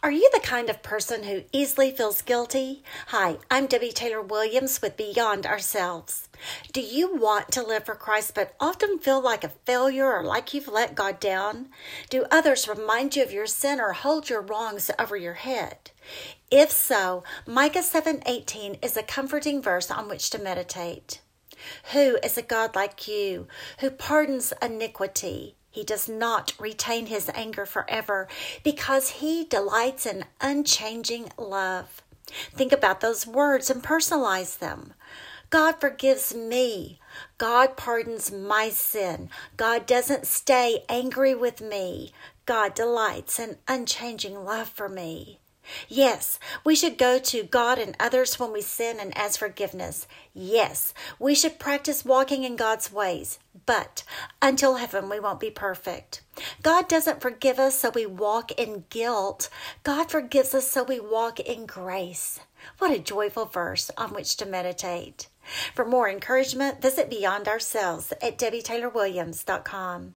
Are you the kind of person who easily feels guilty? Hi, I'm Debbie Taylor Williams with Beyond Ourselves. Do you want to live for Christ but often feel like a failure or like you've let God down? Do others remind you of your sin or hold your wrongs over your head? If so, Micah 7:18 is a comforting verse on which to meditate. Who is a God like you, who pardons iniquity? He does not retain his anger forever because he delights in unchanging love. Think about those words and personalize them. God forgives me. God pardons my sin. God doesn't stay angry with me. God delights in unchanging love for me. Yes, we should go to God and others when we sin and ask forgiveness. Yes, we should practice walking in God's ways. But until heaven, we won't be perfect. God doesn't forgive us so we walk in guilt. God forgives us so we walk in grace. What a joyful verse on which to meditate. For more encouragement, visit Beyond Ourselves at DebbieTaylorWilliams.com.